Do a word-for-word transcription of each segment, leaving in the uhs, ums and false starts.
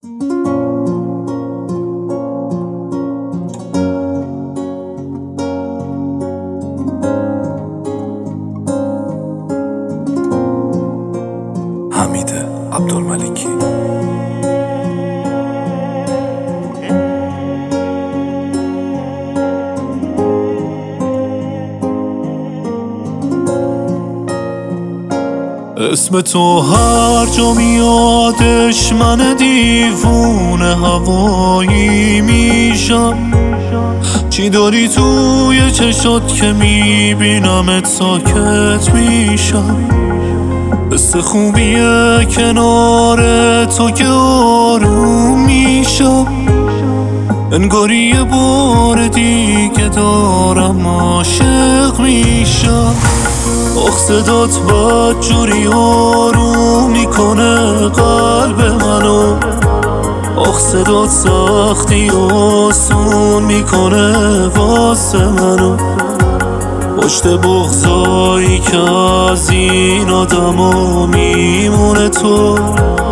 حمید عبدالملکی. اسم تو هر جا میادش من دیوونه هوایی میشم. چی داری توی چشات که میبینمت ساکت میشم. حس خوبیه کنار تو که آروم میشم. انگاری یه بار دیگه دارم عاشق میشم. آخ صدات بد جوری آروم میکنه قلب منو. آخ صدات سختی آسون میکنه واسه منو. پشت بغضایی که از این آدما میمونه تو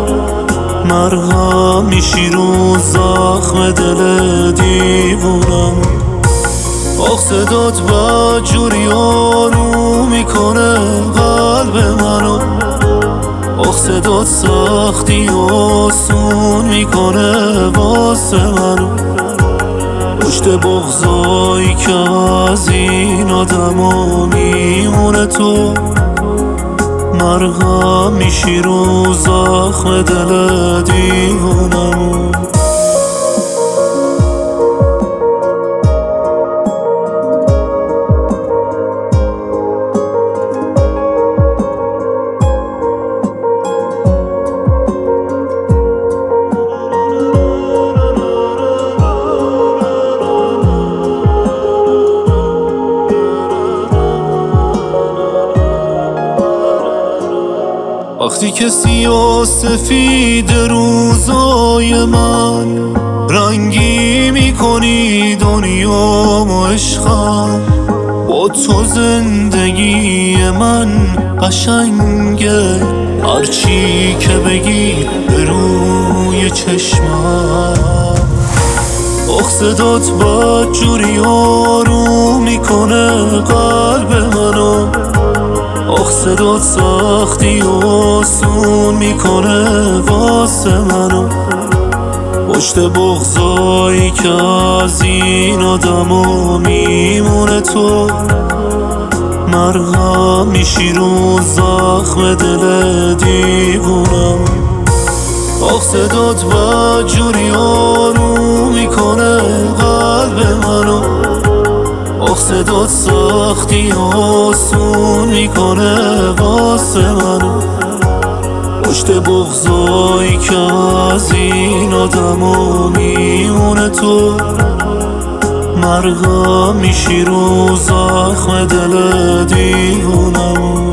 مرهم میشی رو زخم دل دیوونم. آخ صدات بد جوری آروم میکنه قلب منو. آخ صدات سختی آسون میکنه واسه منو. پشت بغضایی که از این آدما میمونه تو مرهم میشی رو زخم دل دیوونم. وقتی که سیاه سفید روزای من رنگی میکنی دنیامو عشقم. با تو زندگی من قشنگه هرچی که بگی به روی چشمم. آخ صدات بد جوری آروم میکنه قلب منو. آخ صدات سختی آسون میکنه واسه منو. پشت بغضایی که از این آدما میمونه تو مرهم میشی رو زخم دل دیوونم. آخ صدات بد جوری آروم میکنه قلب منو. آخ صدات سختی آسون میکنه واسه منو. پشت بغضایی که از این آدما میمونه تو مرهم میشی رو زخم دل دیوونم.